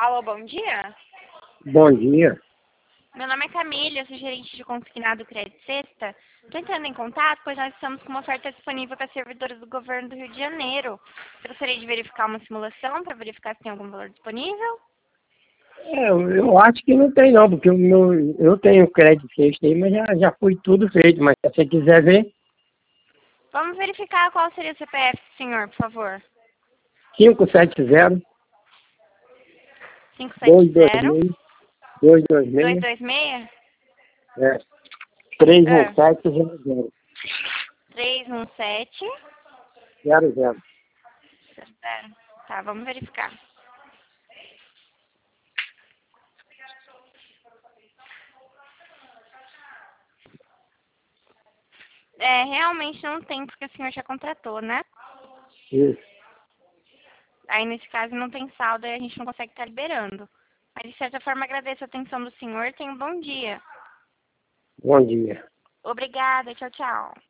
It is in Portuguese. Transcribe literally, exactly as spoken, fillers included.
Alô, bom dia. Bom dia. Meu nome é Camila, eu sou gerente de consignado Crédito Sexta. Estou entrando em contato, pois nós estamos com uma oferta disponível para servidores do governo do Rio de Janeiro. Eu gostaria de verificar uma simulação para verificar se tem algum valor disponível. É, eu, eu acho que não tem não, porque o meu, eu tenho crédito sexta aí, mas já, já foi tudo feito. Mas se você quiser ver, Vamos verificar qual seria o C P F do senhor, por favor. cinco sete zero, cinco sete dois dois zero, seis, dois dois dois seis, dois seis, é, três um ah, sete zero zero. três um sete Zero, zero. zero. Tá, vamos verificar. É, realmente não tem, porque o senhor já contratou, né? Isso. Aí, nesse caso, não tem saldo e a gente não consegue estar liberando. Mas, de certa forma, agradeço a atenção do senhor. Tenha um bom dia. Bom dia. Obrigada. Tchau, tchau.